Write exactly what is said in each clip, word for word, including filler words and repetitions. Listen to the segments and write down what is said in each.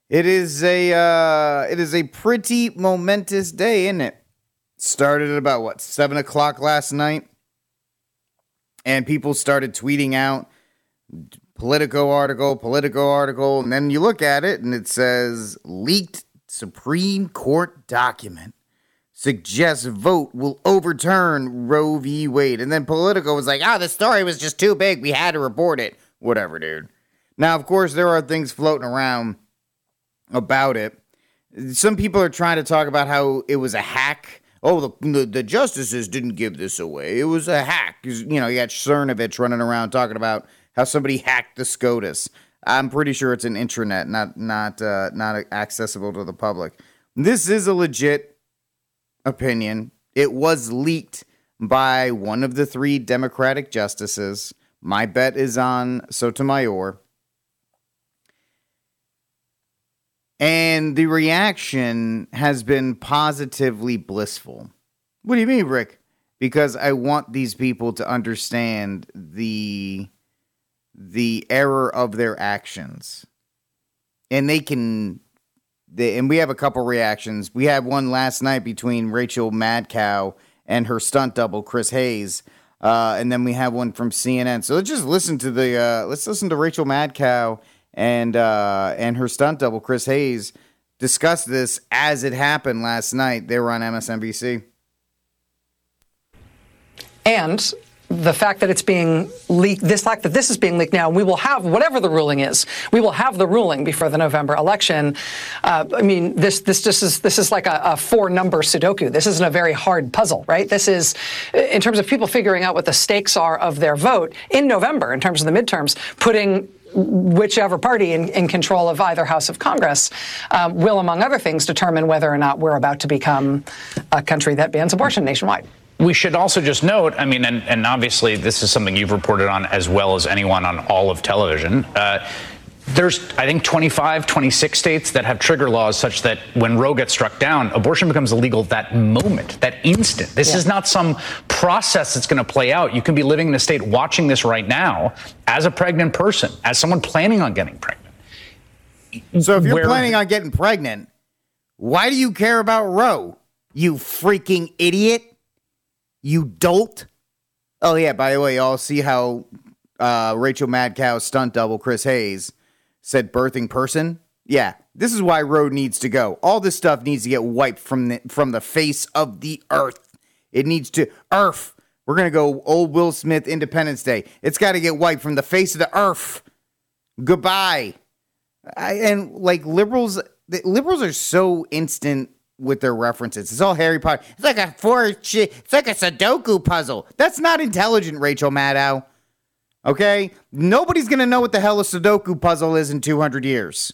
It is a uh, it is a pretty momentous day, isn't it? Started at about, what, seven o'clock last night? And people started tweeting out Politico article, Politico article, and then you look at it and it says, leaked Supreme Court document suggests vote will overturn Roe v. Wade. And then Politico was like, oh, the story was just too big. We had to report it. Whatever, dude. Now, of course, there are things floating around about it. Some people are trying to talk about how it was a hack. Oh, the, the, the justices didn't give this away. It was a hack. You know, you got Cernovich running around talking about how somebody hacked the SCOTUS. I'm pretty sure it's an intranet, not not uh, not accessible to the public. This is a legit opinion. It was leaked by one of the three Democratic justices. My bet is on Sotomayor. And the reaction has been positively blissful. What do you mean, Rick? Because I want these people to understand the the error of their actions. And they can, they, and we have a couple reactions. We had one last night between Rachel Madcow and her stunt double, Chris Hayes. Uh, and then we have one from C N N. So let's just listen to the, uh, let's listen to Rachel Madcow and uh, and her stunt double, Chris Hayes, discuss this as it happened last night. They were on M S N B C. And the fact that it's being leaked, this fact that this is being leaked now, we will have, whatever the ruling is, we will have the ruling before the November election. Uh, I mean, this this just is this is like a, a four-number Sudoku. This isn't a very hard puzzle, right? This is, in terms of people figuring out what the stakes are of their vote in November, in terms of the midterms, putting whichever party in, in control of either House of Congress um, will, among other things, determine whether or not we're about to become a country that bans abortion nationwide. We should also just note, I mean, and, and obviously this is something you've reported on as well as anyone on all of television. Uh, there's, I think, twenty-five, twenty-six states that have trigger laws such that when Roe gets struck down, abortion becomes illegal that moment, that instant. This yeah. is not some process that's going to play out. You can be living in a state watching this right now as a pregnant person, as someone planning on getting pregnant. So if you're Where, planning on getting pregnant, why do you care about Roe? You freaking idiot. You dolt. Oh, yeah, by the way, y'all see how uh, Rachel Madcow's stunt double, Chris Hayes, said birthing person? Yeah, this is why Roe needs to go. All this stuff needs to get wiped from the, from the face of the earth. It needs to, earth. We're going to go old Will Smith Independence Day. It's got to get wiped from the face of the earth. Goodbye. I, and, like, liberals, the, liberals are so instant with their references. It's all Harry Potter. It's like a four, it's like a Sudoku puzzle. That's not intelligent, Rachel Maddow. Okay? Nobody's going to know what the hell a Sudoku puzzle is in two hundred years.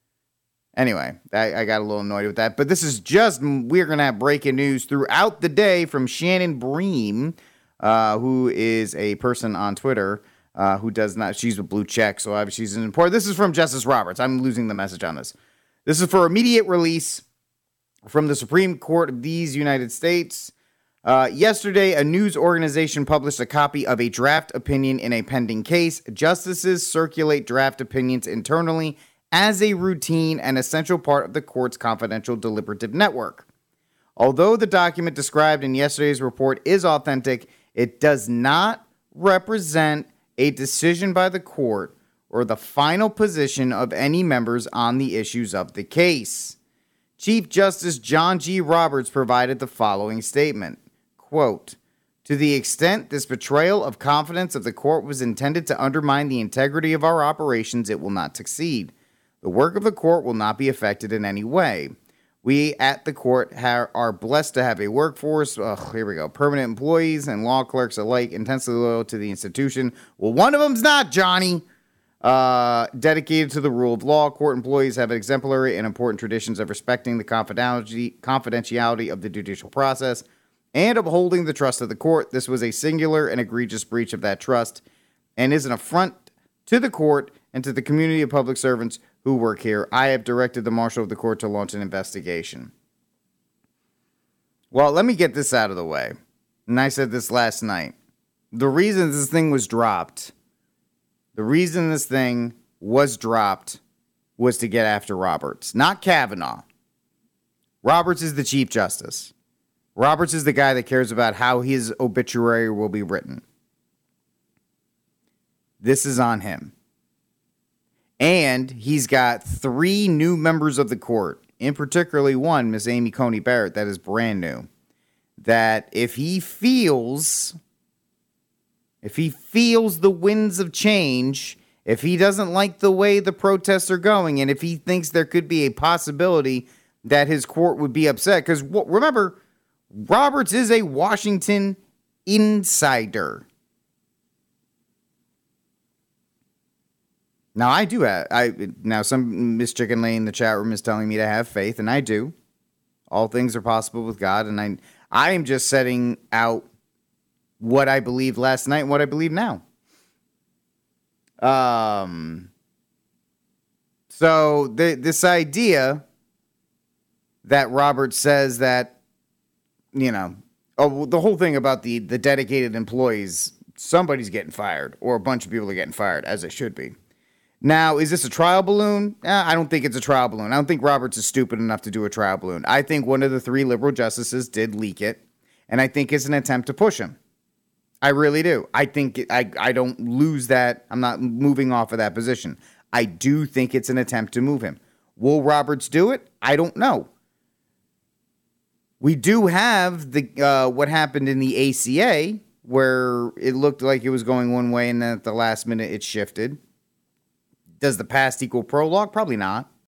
Anyway, I, I got a little annoyed with that. But this is just, we're going to have breaking news throughout the day from Shannon Bream, uh, who is a person on Twitter uh, who does not, she's a blue check, so obviously she's an important. This is from Justice Roberts. I'm losing the message on this. This is for immediate release from the Supreme Court of these United States. Uh, yesterday, a news organization published a copy of a draft opinion in a pending case. Justices circulate draft opinions internally as a routine and essential part of the court's confidential deliberative network. Although the document described in yesterday's report is authentic, it does not represent a decision by the court or the final position of any members on the issues of the case. Chief Justice John G. Roberts provided the following statement, quote, "To the extent this betrayal of confidence of the court was intended to undermine the integrity of our operations, it will not succeed. The work of the court will not be affected in any way. We at the court ha- are blessed to have a workforce, ugh, here we go, permanent employees and law clerks alike intensely loyal to the institution." Well, one of them's not, Johnny. Uh, dedicated to the rule of law. Court employees have exemplary and important traditions of respecting the confidentiality, confidentiality of the judicial process and upholding the trust of the court. This was a singular and egregious breach of that trust and is an affront to the court and to the community of public servants who work here. I have directed the marshal of the court to launch an investigation. Well, let me get this out of the way. And I said this last night. The reason this thing was dropped The reason this thing was dropped was to get after Roberts, not Kavanaugh. Roberts is the Chief Justice. Roberts is the guy that cares about how his obituary will be written. This is on him. And he's got three new members of the court, in particularly one, Miss Amy Coney Barrett, that is brand new, that if he feels, if he feels the winds of change, if he doesn't like the way the protests are going, and if he thinks there could be a possibility that his court would be upset, because remember, Roberts is a Washington insider. Now, I do have, I, now some Miss Chicken Lane in the chat room is telling me to have faith, and I do. All things are possible with God, and I, I am just setting out what I believed last night and what I believe now. Um, so the, this idea that Robert says that, you know, oh, the whole thing about the, the dedicated employees, somebody's getting fired, or a bunch of people are getting fired, as it should be. Now, is this a trial balloon? Eh, I don't think it's a trial balloon. I don't think Roberts is stupid enough to do a trial balloon. I think one of the three liberal justices did leak it, and I think it's an attempt to push him. I really do. I think it, I, I don't lose that. I'm not moving off of that position. I do think it's an attempt to move him. Will Roberts do it? I don't know. We do have the uh, what happened in the A C A, where it looked like it was going one way, and then at the last minute it shifted. Does the past equal prologue? Probably not.